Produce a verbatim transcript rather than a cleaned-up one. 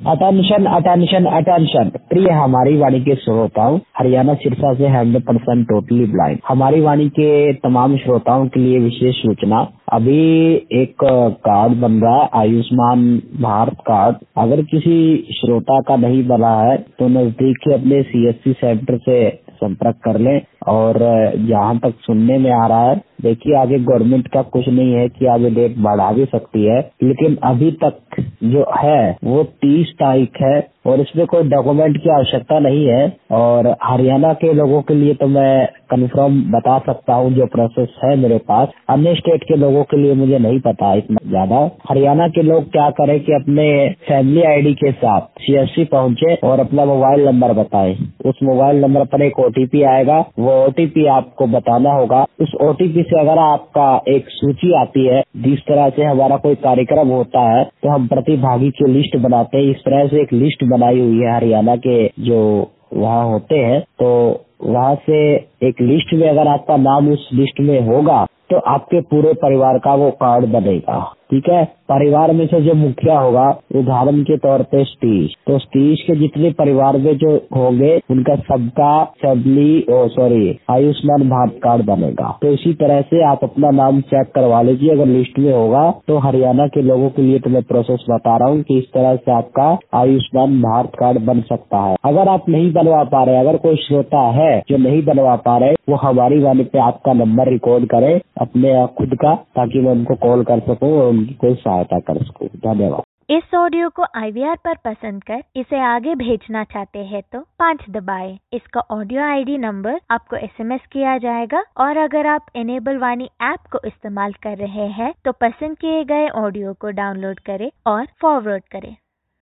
Attention attention attention प्रिय हमारी वाणी के श्रोताओं, हरियाणा सिरसा से हंड्रेड परसेंट टोटली ब्लाइंड हमारी वाणी के तमाम श्रोताओं के लिए विशेष सूचना। अभी एक कार्ड बन रहा है, आयुष्मान भारत कार्ड। अगर किसी श्रोता का नहीं बना है तो नजदीक के अपने सीएससी सेंटर से संपर्क कर लें। और जहाँ तक सुनने में आ रहा है, देखिए आगे गवर्नमेंट का कुछ नहीं है कि आगे डेट बढ़ा भी सकती है, लेकिन अभी तक जो है वो तीस तारीख है और इसमें कोई डॉक्यूमेंट की आवश्यकता नहीं है। और हरियाणा के लोगों के लिए तो मैं कंफर्म बता सकता हूँ जो प्रोसेस है मेरे पास। अन्य स्टेट के लोगों के लिए मुझे नहीं पता इतना ज्यादा। हरियाणा के लोग क्या करें कि अपने फैमिली आईडी के साथ सीएससी पहुंचे और अपना मोबाइल नंबर बताएं। उस मोबाइल नंबर पर एक ओटीपी आएगा, वो ओटीपी आपको बताना होगा। उस ओटीपी से अगर आपका एक सूची आती है, जिस तरह से हमारा कोई कार्यक्रम होता है तो हम प्रतिभागी की लिस्ट बनाते हैं, इस तरह से एक लिस्ट बनाई हुई है हरियाणा के जो वहाँ होते हैं। तो वहाँ से एक लिस्ट में अगर आपका नाम उस लिस्ट में होगा तो आपके पूरे परिवार का वो कार्ड बनेगा। ठीक है, परिवार में से जो मुखिया होगा, उदाहरण के तौर पे सतीश, तो सतीश के जितने परिवार में जो होंगे उनका सबका सबली oh sorry Ayushman Bharat card बनेगा। तो इसी तरह से आप अपना नाम चेक करवा लीजिए, अगर लिस्ट में होगा तो हरियाणा के लोगों के लिए तो मैं प्रोसेस बता रहा हूँ कि इस तरह से आपका आयुष्मान भारत कार्ड बन सकता है। अगर आप नहीं बनवा पा रहे, अगर कोई श्रोता है जो नहीं बनवा पा रहे, वो हमारी वाणी पे आपका नंबर रिकॉर्ड करे अपने खुद का, ताकि मैं उनको कॉल कर सकूं और उनकी कोई सहायता कर सकूं। धन्यवाद। इस ऑडियो को आईवीआर पर पसंद कर इसे आगे भेजना चाहते हैं तो पाँच दबाएं। इसका ऑडियो आईडी नंबर आपको एसएमएस किया जाएगा। और अगर आप इनेबल वाणी ऐप को इस्तेमाल कर रहे हैं तो पसंद किए गए ऑडियो को डाउनलोड करें और फॉरवर्ड करें।